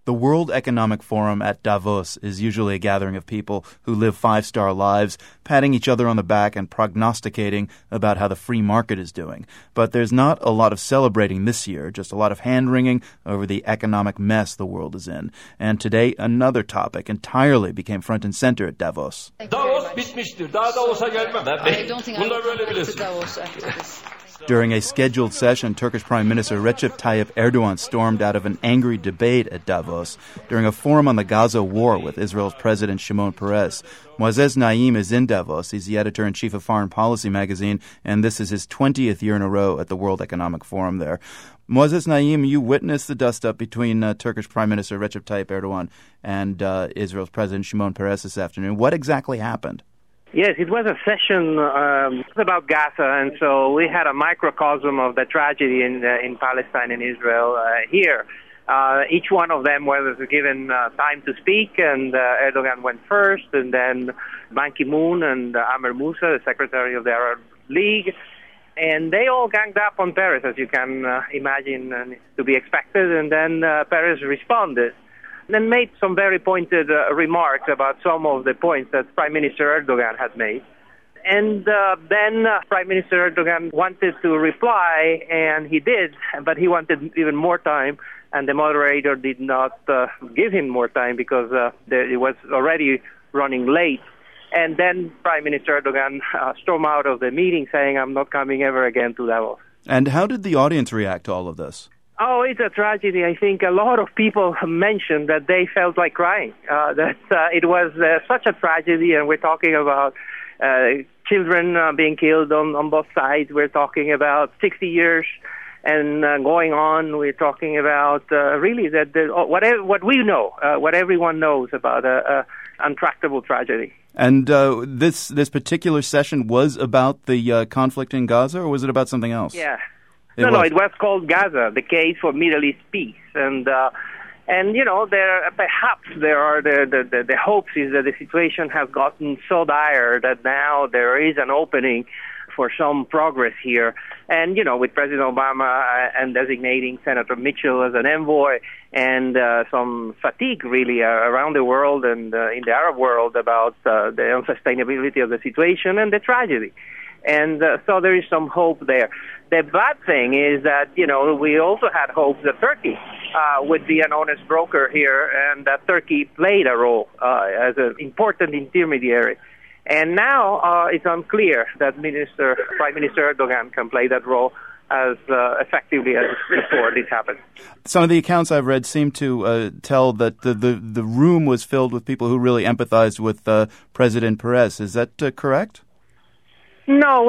The World Economic Forum at Davos is usually a gathering of people who live five-star lives, patting each other on the back and prognosticating about how the free market is doing. But there's not a lot of celebrating this year, just a lot of hand-wringing over the economic mess the world is in. And today, another topic entirely became front and center at Davos. Davos bitmiştir. Daha Davos'a gelmem. I don't think I will Bunlar böyle come to biliyorsun. Davos after this. During a scheduled session, Turkish Prime Minister Recep Tayyip Erdogan stormed out of an angry debate at Davos during a forum on the Gaza war with Israel's President Shimon Peres. Moazzez Naim is in Davos. He's the editor-in-chief of Foreign Policy magazine, and this is his 20th year in a row at the World Economic Forum there. Moazzez Naim, you witnessed the dust-up between Turkish Prime Minister Recep Tayyip Erdogan and Israel's President Shimon Peres this afternoon. What exactly happened? Yes, it was a session about Gaza, and so we had a microcosm of the tragedy in Palestine and Israel here. Each one of them was given time to speak, and Erdogan went first, and then Ban Ki-moon and Amr Moussa, the Secretary of the Arab League, and they all ganged up on Peres, as you can imagine, to be expected, and then Peres responded. And made some very pointed remarks about some of the points that Prime Minister Erdogan had made. And then Prime Minister Erdogan wanted to reply, and he did, but he wanted even more time, and the moderator did not give him more time because it was already running late. And then Prime Minister Erdogan stormed out of the meeting saying, "I'm not coming ever again to Davos." And how did the audience react to all of this? Oh, it's a tragedy. I think a lot of people mentioned that they felt like crying, that it was such a tragedy, and we're talking about children being killed on both sides. We're talking about 60 years and going on. We're talking about really that what we know, what everyone knows about an untractable tragedy. And this particular session was about the conflict in Gaza, or was it about something else? Yeah. It was called Gaza, the case for Middle East peace, and you know, there are the hopes is that the situation has gotten so dire that now there is an opening for some progress here, and you know, with President Obama and designating Senator Mitchell as an envoy, and some fatigue really around the world and in the Arab world about the unsustainability of the situation and the tragedy. And so there is some hope there. The bad thing is that, you know, we also had hopes that Turkey would be an honest broker here, and that Turkey played a role as an important intermediary. And now it's unclear that Prime Minister Erdogan can play that role as effectively as before this happened. Some of the accounts I've read seem to tell that the room was filled with people who really empathized with President Peres. Is that correct? No,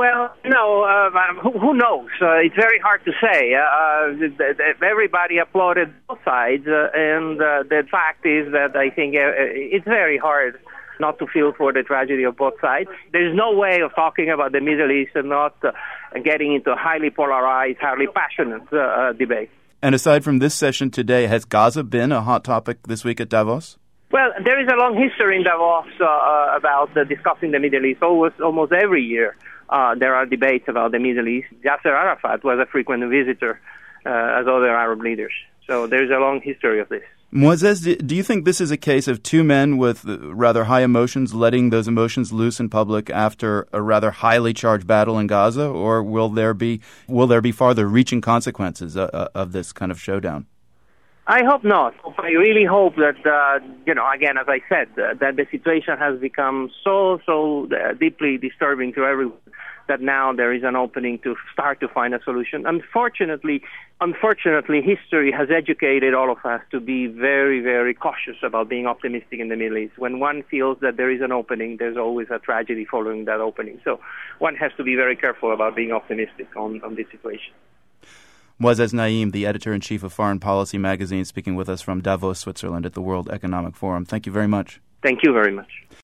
who knows? It's very hard to say. Everybody applauded both sides, and the fact is that I think it's very hard not to feel for the tragedy of both sides. There's no way of talking about the Middle East and not getting into a highly polarized, highly passionate debate. And aside from this session today, has Gaza been a hot topic this week at Davos? Well, there is a long history in Davos about discussing the Middle East. Almost every year there are debates about the Middle East. Yasser Arafat was a frequent visitor, as other Arab leaders. So there is a long history of this. Moazzez, do you think this is a case of two men with rather high emotions letting those emotions loose in public after a rather highly charged battle in Gaza, or will there be farther-reaching consequences of this kind of showdown? I hope not. I really hope that, again, as I said, that the situation has become so deeply disturbing to everyone that now there is an opening to start to find a solution. Unfortunately, history has educated all of us to be very, very cautious about being optimistic in the Middle East. When one feels that there is an opening, there's always a tragedy following that opening. So one has to be very careful about being optimistic on this situation. Moazzez Naim, the editor-in-chief of Foreign Policy magazine, speaking with us from Davos, Switzerland at the World Economic Forum. Thank you very much. Thank you very much.